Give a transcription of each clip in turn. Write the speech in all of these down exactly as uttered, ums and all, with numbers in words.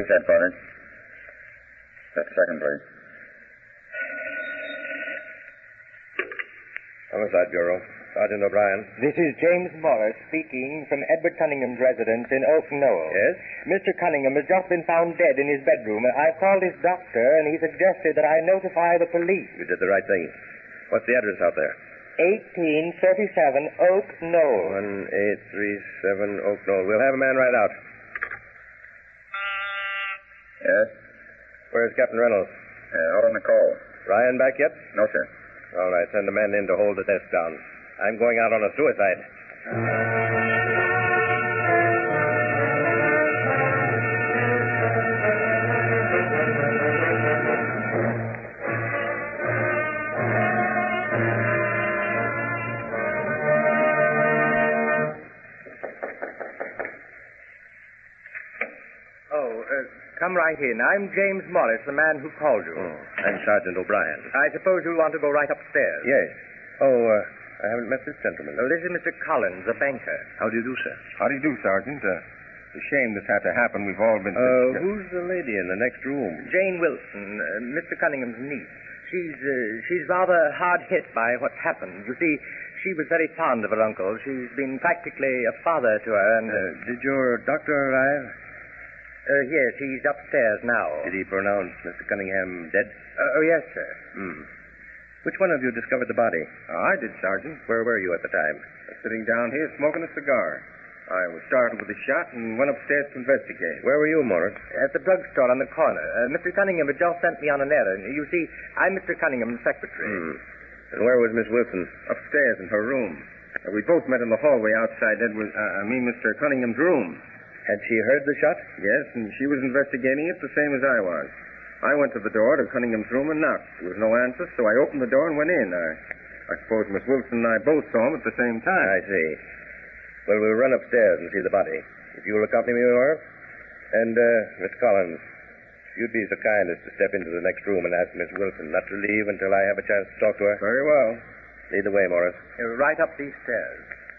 Who's that, Porter? That second, please. Homicide Bureau. Sergeant O'Brien. This is James Morris speaking from Edward Cunningham's residence in Oak Knoll. Yes? Mister Cunningham has just been found dead in his bedroom. I've called his doctor, and he suggested that I notify the police. You did the right thing. What's the address out there? eighteen thirty-seven Oak Knoll. one eight three seven Oak Knoll. We'll have a man right out. Yes? Where's Captain Reynolds? Uh, out on the call. Ryan back yet? No, sir. All right, send a man in to hold the desk down. I'm going out on a suicide. Oh, uh, come right in. I'm James Morris, the man who called you. Oh, I'm Sergeant O'Brien. I suppose you want to go right upstairs. Yes. Oh, uh, I haven't met this gentleman. Oh, this is Mister Collins, the banker. How do you do, sir? How do you do, Sergeant? Uh, it's a shame this had to happen. We've all been... Uh, who's the lady in the next room? Jane Wilson, uh, Mister Cunningham's niece. She's uh, she's rather hard hit by what's happened. You see, she was very fond of her uncle. She's been practically a father to her, and... Uh, did your doctor arrive? Uh, yes, he's upstairs now. Did he pronounce Mister Cunningham dead? Uh, oh, yes, sir. Hmm. Which one of you discovered the body? Oh, I did, Sergeant. Where were you at the time? Sitting down here smoking a cigar. I was startled with a shot and went upstairs to investigate. Where were you, Morris? At the drugstore on the corner. Uh, Mister Cunningham had just sent me on an errand. You see, I'm Mister Cunningham's secretary. Hmm. And where was Miss Wilson? Upstairs in her room. Uh, we both met in the hallway outside Edward, uh, I mean Mister Cunningham's room. Had she heard the shot? Yes, and she was investigating it the same as I was. I went to the door to Cunningham's room and knocked. There was no answer, so I opened the door and went in. I, I suppose Miss Wilson and I both saw him at the same time. I see. Well, we'll run upstairs and see the body. If you'll accompany me, Morris. And, uh, Miss Collins, you'd be so kind as to step into the next room and ask Miss Wilson not to leave until I have a chance to talk to her. Very well. Lead the way, Morris. Uh, right up these stairs.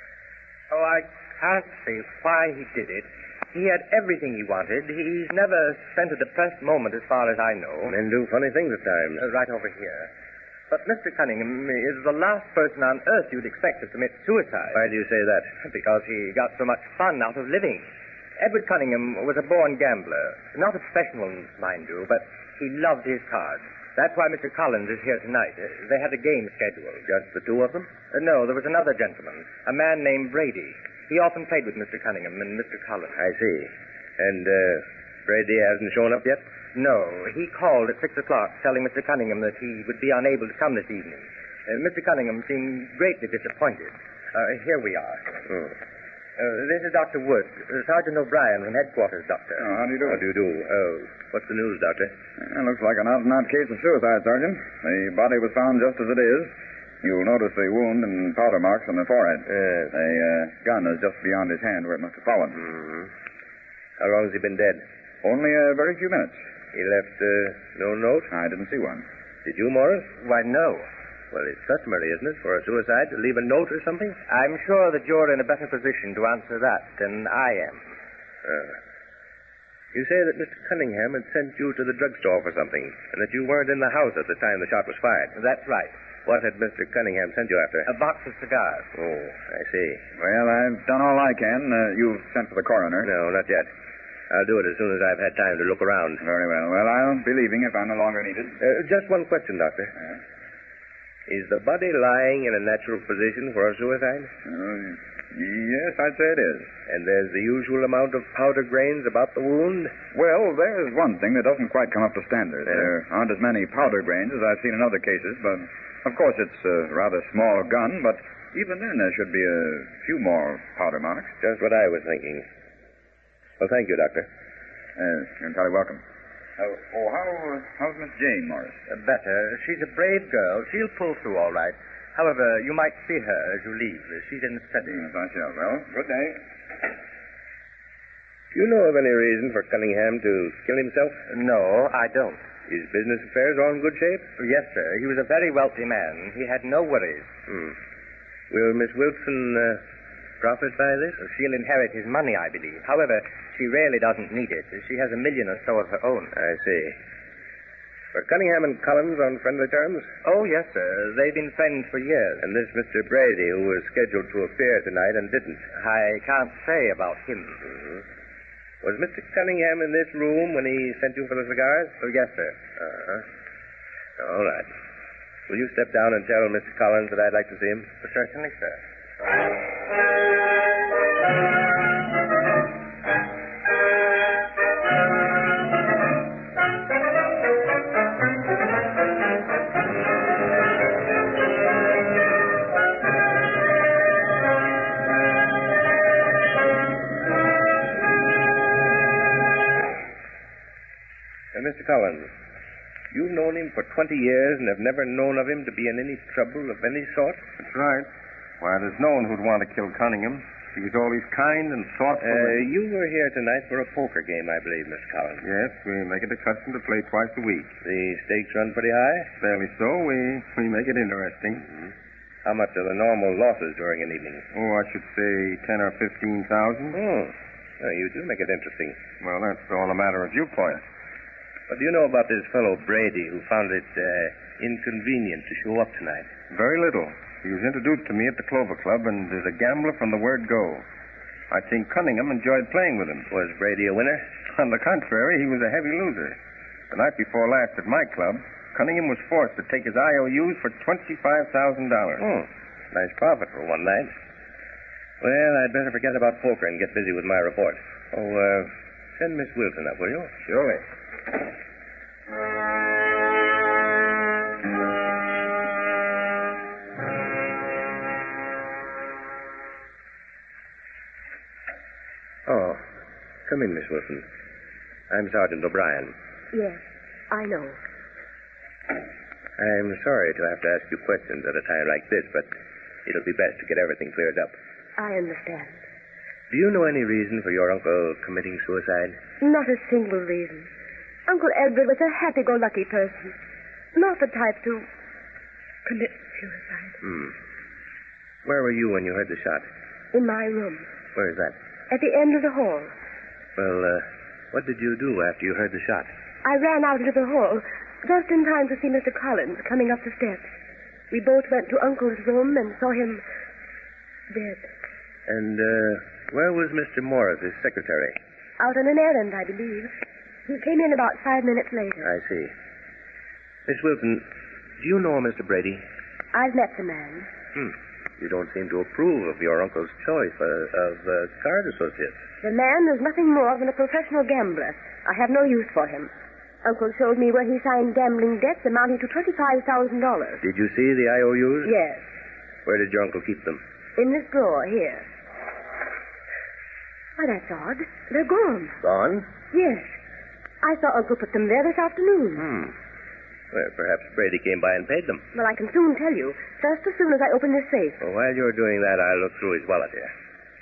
Oh, I can't say why he did it. He had everything he wanted. He's never spent a depressed moment as far as I know. Men do funny things at times. Uh, right over here. But Mister Cunningham is the last person on earth you'd expect to commit suicide. Why do you say that? Because he got so much fun out of living. Edward Cunningham was a born gambler. Not a professional, mind you, but he loved his cards. That's why Mister Collins is here tonight. Uh, they had a game scheduled. Just the two of them? Uh, no, there was another gentleman, a man named Brady. He often played with Mister Cunningham and Mister Collins. I see. And, uh, Brady hasn't shown up yet? No, he called at six o'clock telling Mister Cunningham that he would be unable to come this evening. Uh, Mister Cunningham seemed greatly disappointed. Uh, here we are. Oh. Uh, this is Doctor Wood, uh, Sergeant O'Brien from headquarters, Doctor. Oh, how do you do? How do you do? Oh, what's the news, Doctor? It looks like an out-and-out case of suicide, Sergeant. The body was found just as it is. You'll notice the wound and powder marks on the forehead. Yes. The uh, gun is just beyond his hand where it must have fallen. Mm-hmm. How long has he been dead? Only a very few minutes. He left uh, no note? I didn't see one. Did you, Morris? Why, no. Well, it's customary, isn't it, for a suicide to leave a note or something? I'm sure that you're in a better position to answer that than I am. Uh, you say that Mister Cunningham had sent you to the drugstore for something, and that you weren't in the house at the time the shot was fired. That's right. What had Mister Cunningham sent you after? A box of cigars. Oh, I see. Well, I've done all I can. Uh, you've sent for the coroner. No, not yet. I'll do it as soon as I've had time to look around. Very well. Well, I'll be leaving if I'm no longer needed. Uh, just one question, Doctor. Yeah. Is the body lying in a natural position for a suicide? Uh, yes, I'd say it is. And there's the usual amount of powder grains about the wound? Well, there's one thing that doesn't quite come up to standard. Yeah. There aren't as many powder grains as I've seen in other cases, but of course it's a rather small gun, but even then there should be a few more powder marks. Just what I was thinking. Well, thank you, Doctor. Yes, you're entirely welcome. Oh, oh how, uh, how's Miss Jane, Morris? Uh, better. She's a brave girl. She'll pull through all right. However, you might see her as you leave. She's in the study. Yes, I shall. Well, good day. Do you know of any reason for Cunningham to kill himself? No, I don't. His business affairs all in good shape? Yes, sir. He was a very wealthy man. He had no worries. Hmm. Will Miss Wilson uh, profit by this? Well, she'll inherit his money, I believe. However, she really doesn't need it. She has a million or so of her own. I see. Were Cunningham and Collins on friendly terms? Oh, yes, sir. They've been friends for years. And this Mister Brady, who was scheduled to appear tonight and didn't? I can't say about him. Mm-hmm. Was Mister Cunningham in this room when he sent you for the cigars? Oh, yes, sir. Uh-huh. All right. Will you step down and tell Mister Collins that I'd like to see him? Certainly, sir. Uh, Mister Collins, you've known him for twenty years and have never known of him to be in any trouble of any sort? That's right. Why, there's no one who'd want to kill Cunningham. He was always kind and thoughtful. Uh, and... you were here tonight for a poker game, I believe, Mister Collins. Yes, we make it a custom to play twice a week. The stakes run pretty high? Fairly so. We we make it interesting. Mm-hmm. How much are the normal losses during an evening? Oh, I should say ten or fifteen thousand. Oh, well, you do make it interesting. Well, that's all a matter of viewpoint. What do you know about this fellow Brady who found it uh, inconvenient to show up tonight? Very little. He was introduced to me at the Clover Club and is a gambler from the word go. I think Cunningham enjoyed playing with him. Was Brady a winner? On the contrary, he was a heavy loser. The night before last at my club, Cunningham was forced to take his I O Us for twenty-five thousand dollars. Oh, nice profit for one night. Well, I'd better forget about poker and get busy with my report. Oh, uh, send Miss Wilson up, will you? Surely. Oh, come in, Miss Wilson. I'm Sergeant O'Brien. Yes, I know. I'm sorry to have to ask you questions at a time like this, but it'll be best to get everything cleared up. I understand. Do you know any reason for your uncle committing suicide? Not a single reason. Uncle Edward was a happy-go-lucky person. Not the type to commit suicide. Hmm. Where were you when you heard the shot? In my room. Where is that? At the end of the hall. Well, uh, what did you do after you heard the shot? I ran out into the hall, just in time to see Mister Collins coming up the steps. We both went to Uncle's room and saw him dead. And, uh, where was Mister Morris, his secretary? Out on an errand, I believe. He came in about five minutes later. I see. Miss Wilson, do you know Mister Brady? I've met the man. Hmm. You don't seem to approve of your uncle's choice uh, of uh, card associates. The man is nothing more than a professional gambler. I have no use for him. Uncle showed me where he signed gambling debts amounting to twenty-five thousand dollars. Did you see the I O Us? Yes. Where did your uncle keep them? In this drawer here. Why, that's odd. They're gone. Gone? Yes. I saw Uncle put them there this afternoon. Hmm. Well, perhaps Brady came by and paid them. Well, I can soon tell you. Just as soon as I open this safe. Well, while you're doing that, I'll look through his wallet here.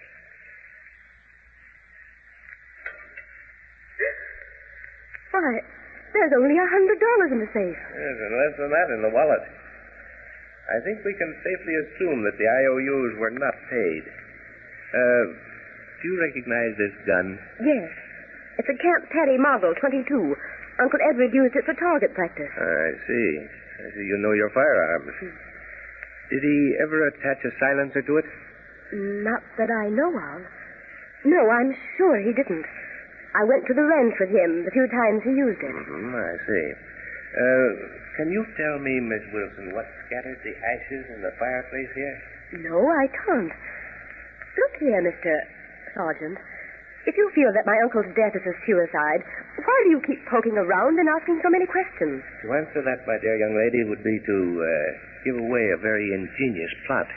Why, there's only a hundred dollars in the safe. Yes, and less than that in the wallet. I think we can safely assume that the I O Us were not paid. Uh, do you recognize this gun? Yes. It's a Camp Perry Model twenty-two. Uncle Edward used it for target practice. I see. I see you know your firearms. Did he ever attach a silencer to it? Not that I know of. No, I'm sure he didn't. I went to the ranch with him the few times he used it. Mm-hmm, I see. Uh, can you tell me, Miss Wilson, what scattered the ashes in the fireplace here? No, I can't. Look here, Mister Sergeant. If you feel that my uncle's death is a suicide, why do you keep poking around and asking so many questions? To answer that, my dear young lady, would be to uh, give away a very ingenious plot.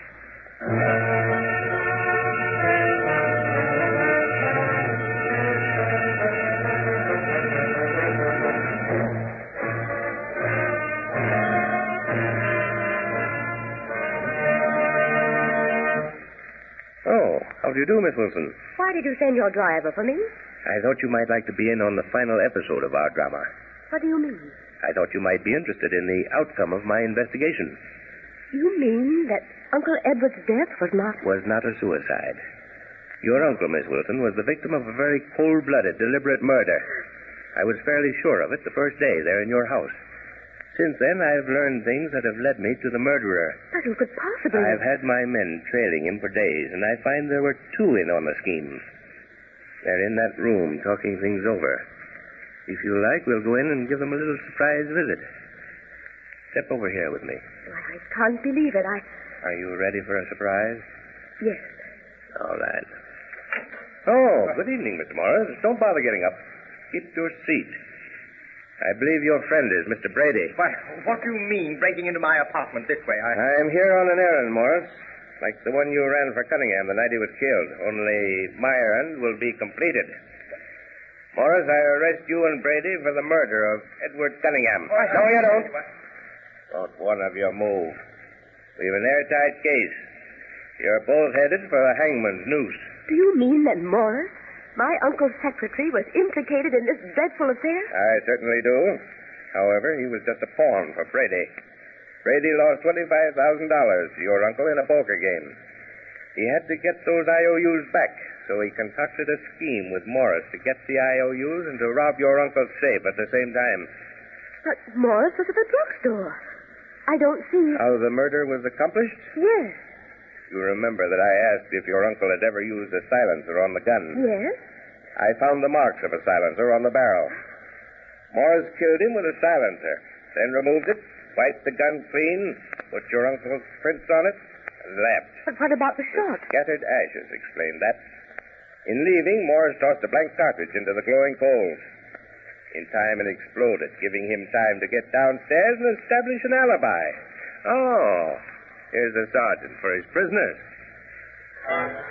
Oh, how do you do, Miss Wilson? Why did you send your driver for me? I thought you might like to be in on the final episode of our drama. What do you mean? I thought you might be interested in the outcome of my investigation. You mean that Uncle Edward's death was not... Was not a suicide. Your uncle, Miss Wilson, was the victim of a very cold-blooded, deliberate murder. I was fairly sure of it the first day there in your house. Since then, I've learned things that have led me to the murderer. But who could possibly... I've had my men trailing him for days, and I find there were two in on the scheme. They're in that room talking things over. If you like, we'll go in and give them a little surprise visit. Step over here with me. I can't believe it. I... Are you ready for a surprise? Yes. All right. Oh, good evening, Mister Morris. Don't bother getting up. Get your seat. I believe your friend is Mister Brady. Why, what do you mean, breaking into my apartment this way? I... I'm here on an errand, Morris. Like the one you ran for Cunningham the night he was killed. Only my errand will be completed. Morris, I arrest you and Brady for the murder of Edward Cunningham. Oh, no, you don't. Don't one of you move. We've an airtight case. You're both headed for the hangman's noose. Do you mean that Morris, my uncle's secretary, was implicated in this dreadful affair? I certainly do. However, he was just a pawn for Brady. Brady lost twenty-five thousand dollars to your uncle in a poker game. He had to get those I O Us back, so he concocted a scheme with Morris to get the I O Us and to rob your uncle's safe at the same time. But Morris was at the drugstore. I don't see... How the murder was accomplished? Yes. You remember that I asked if your uncle had ever used a silencer on the gun. Yes? I found the marks of a silencer on the barrel. Morris killed him with a silencer, then removed it, wiped the gun clean, put your uncle's prints on it, and left. But what about the shot? Scattered ashes explained that. In leaving, Morris tossed a blank cartridge into the glowing coals. In time, it exploded, giving him time to get downstairs and establish an alibi. Oh, here's the sergeant for his prisoners.